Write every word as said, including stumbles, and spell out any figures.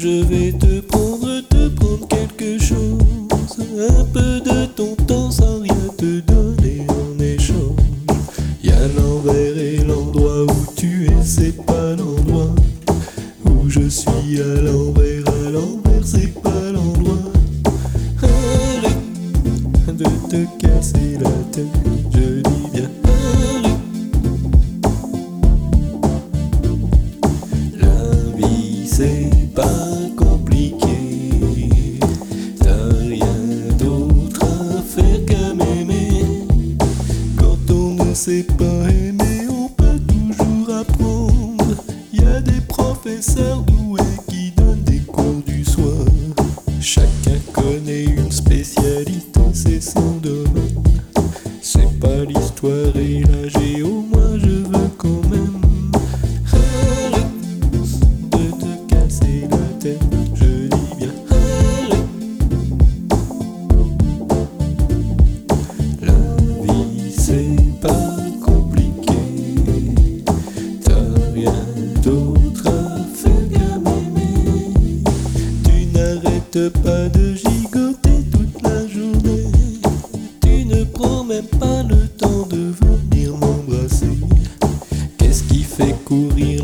Je vais te prendre, te prendre quelque chose, un peu de ton temps sans rien te donner en échange. Y'a l'envers et l'endroit où tu es, c'est pas l'endroit où je suis. À l'envers, à l'envers, c'est pas l'endroit. Arrête de te casser la tête, je dis bien arrête. La vie c'est pas compliqué, t'as rien d'autre à faire qu'à m'aimer. Quand on ne sait pas aimer, on peut toujours apprendre. Y a des professeurs doués qui donnent des cours du soir. Chacun connaît une spécialité, c'est son domaine. C'est pas l'histoire et la géo, moi je veux quand même. Arrête de te casser la tête, je dis bien arrête. La vie c'est pas compliqué, t'as rien d'autre à faire qu'à m'aimer. Tu n'arrêtes pas de gigoter toute la journée, tu ne prends même pas le temps de venir m'embrasser. Qu'est-ce qui fait courir